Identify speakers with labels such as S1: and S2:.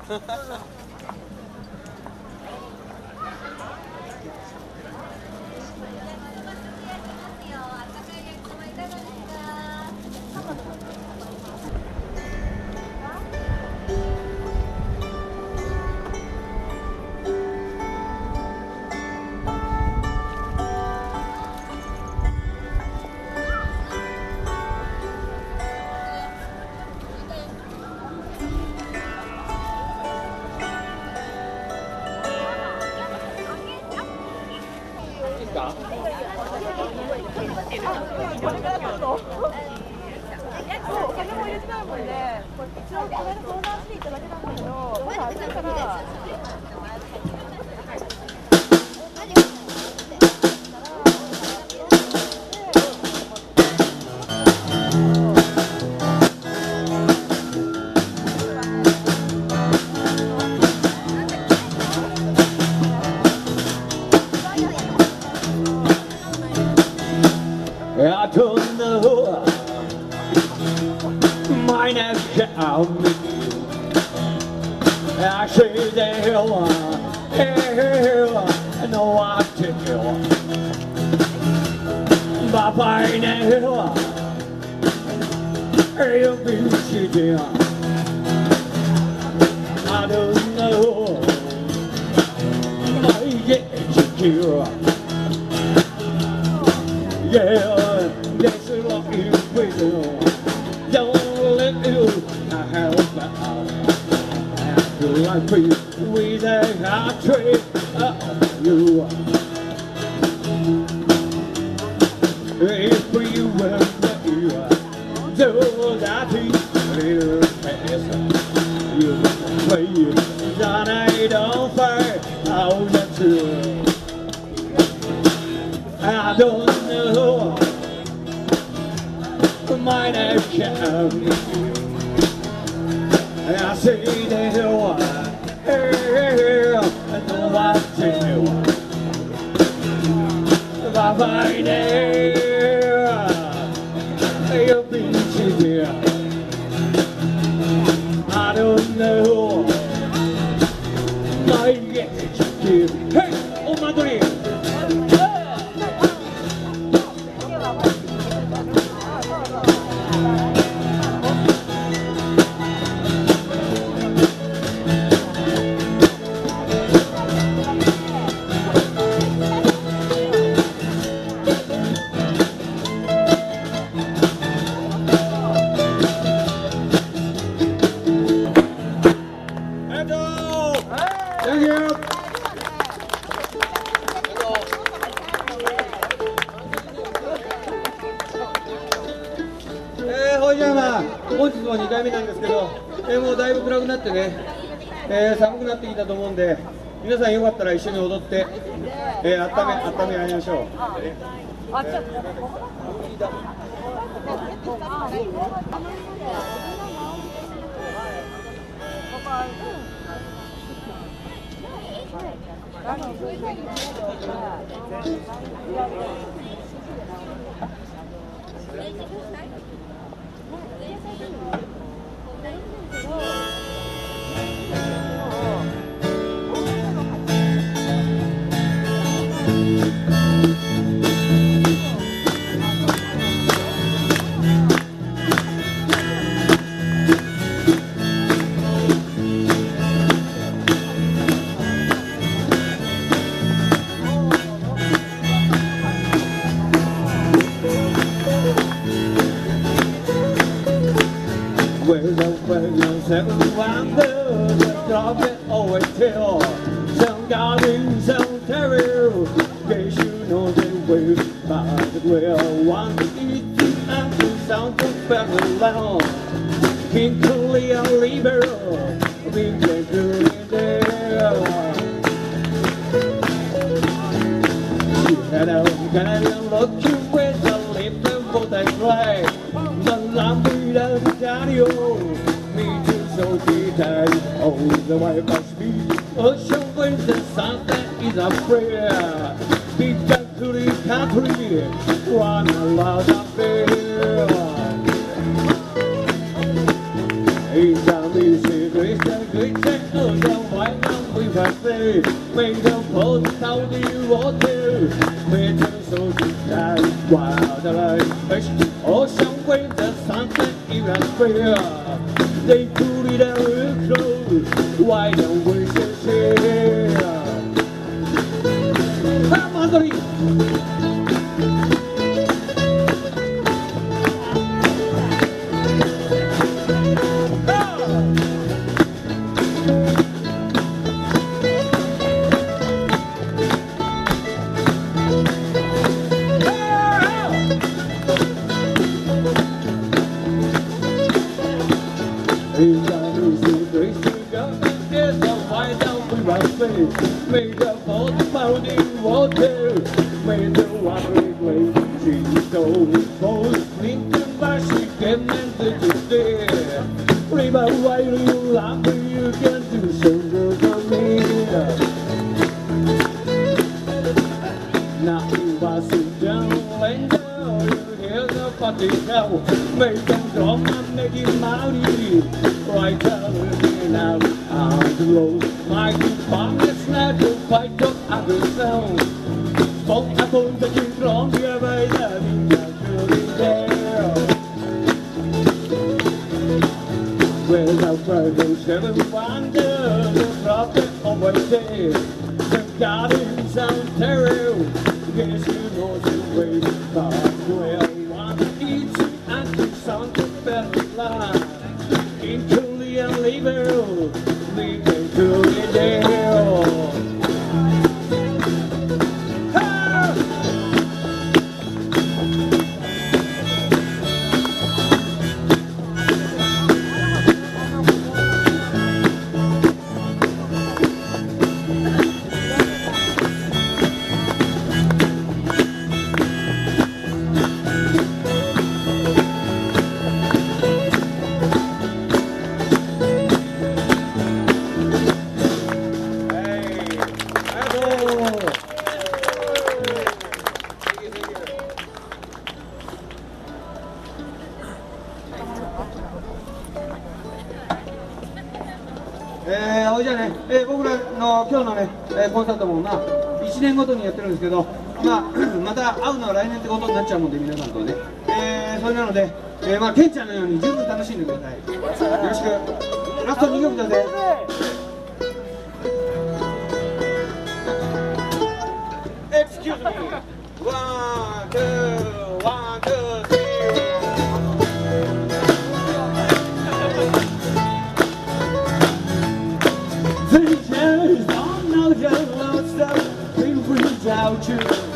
S1: I don't know my next out me. I say the hell, I know what to do. But by now, you'll be sitting. I don't know my next yeah, that's what you will. Don't let you help out. I feel like with a heart trade you. If you will do that little face, you play that I don't fight out the truth. I don't know my name can be. I say the one I know what to do. By there you'll be cheated. I don't know my get hey, oh my God.
S2: ほいじゃあまあ本日も2回目なんですけど、もうだいぶ暗くなってね、寒くなってきたと思うんで、皆さんよかったら一緒に踊って、温め合いましょう。Always tell some God in some terror, case you know the way, but well, one eat and to sound of Babylon. King Korea liberal, we can do it there. Gotta look you with the lip and what I play. The lamb the patio, me too so detailed. Oh, the wife must be ocean with the sun that is a prayer. Big country, country, run a lot of fear. It's a music, it's a great 飛，未到破透了我跳，未將數字帶掛得來。我想為了something依然飛啊，they put it out close, why don't we share? Come on, Dori. Made the fault pounding water, made the water great. She's so cold, thinking about she came and did you stare. Remember why you laugh when you can do so good for me. Now you are so down, laying down, you hear the party now. Make them drop and make it mounty. Right out now, I'm the low. My promise not to fight the other sound. Bóng ác hôn ta chừng tròn kia bây giờ mình chẳng chưa đi theo. Without further seven wonder, the prophet always said, the God is out terror. Guess you know the way, but well, one eats and the sound of better life. Into the unleavened, leading to the deal.
S3: ほいじゃね、僕らの今日のね、コンサートもまあ1年ごとにやってるんですけど、まあまた会うのは来年ってことになっちゃうもんで皆さんとね、それなので、まあケンちゃんのように十分楽しんでください。よろしく。ラスト2曲だぜ。Excuse me. 1, 2, 1, 2, 3.
S2: The shadows don't know the lost stuff. We reach out to